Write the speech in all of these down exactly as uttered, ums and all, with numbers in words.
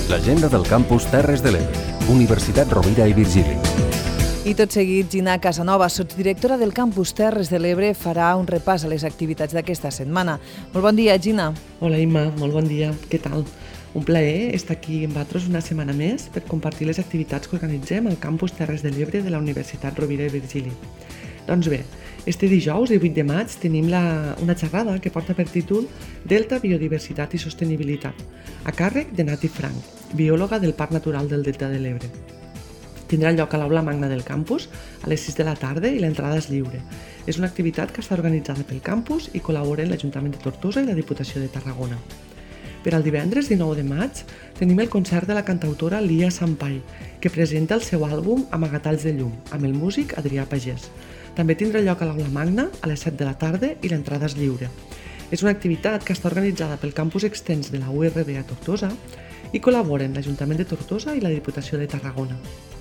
L'agenda del campus Terres de l'Ebre, Universitat Rovira i Virgili. I tot seguit, Gina Casanova, sotsdirectora del campus Terres de l'Ebre, farà un repàs a les activitats d'aquesta setmana. Molt bon dia, Gina. Hola, Imma, molt bon dia. Què tal? Un plaer estar aquí amb vosaltres una setmana més per compartir les activitats que organitzem al campus Terres de l'Ebre de la Universitat Rovira i Virgili. Doncs bé, este dijous, divuit de maig, tenim la, una xerrada que porta per títol Delta, Biodiversitat i Sostenibilitat, a càrrec de Nati Frank, biòloga del Parc Natural del Delta de l'Ebre. Tindrà lloc a l'aula magna del campus a les sis de la tarda i l'entrada és lliure. És una activitat que està organitzada pel campus i col·laboren l'Ajuntament de Tortosa i la Diputació de Tarragona. Per al divendres dinou de maig tenim el concert de la cantautora Lia Sampai, que presenta el seu àlbum Amagatalls de llum, amb el músic Adrià Pagès. També tindrà lloc a l'aula magna a les set de la tarda i l'entrada és lliure. És una activitat que està organitzada pel campus extens de la U R B a Tortosa i col·laboren l'Ajuntament de Tortosa i la Diputació de Tarragona.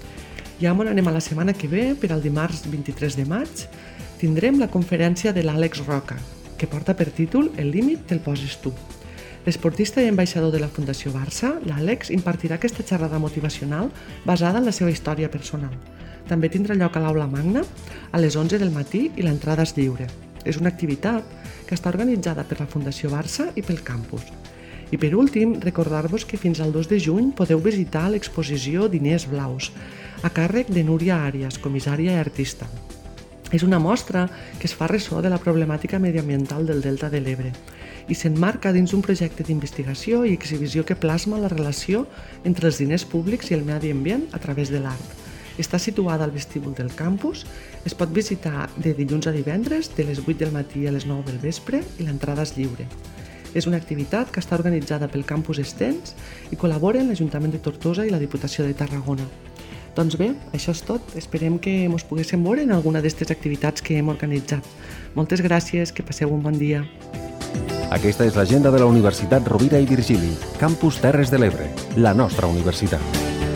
Ja on anem a la setmana que ve, per al dimarts vint-i-tres de maig, tindrem la conferència de l'Àlex Roca, que porta per títol El límit te'l poses tu. L'esportista i ambaixador de la Fundació Barça, l'Àlex, impartirà aquesta xerrada motivacional basada en la seva història personal. També tindrà lloc a l'aula magna a les onze del matí i l'entrada és lliure. És una activitat que està organitzada per la Fundació Barça i pel campus. I per últim, recordar-vos que fins al dos de juny podeu visitar l'exposició Diners Blaus, a càrrec de Núria Àrias, comissària i artista. És una mostra que es fa ressò de la problemàtica mediambiental del Delta de l'Ebre i s'emmarca dins un projecte d'investigació i exhibició que plasma la relació entre els diners públics i el medi ambient a través de l'art. Està situada al vestíbul del campus, es pot visitar de dilluns a divendres de les vuit del matí a les nou del vespre i l'entrada és lliure. És una activitat que està organitzada pel campus Estens i col·laboren l'Ajuntament de Tortosa i la Diputació de Tarragona. Doncs bé, això és tot. Esperem que ens poguéssim veure en alguna d'aquestes activitats que hem organitzat. Moltes gràcies, que passeu un bon dia. Aquesta és l'agenda de la Universitat Rovira i Virgili, campus Terres de l'Ebre, la nostra universitat.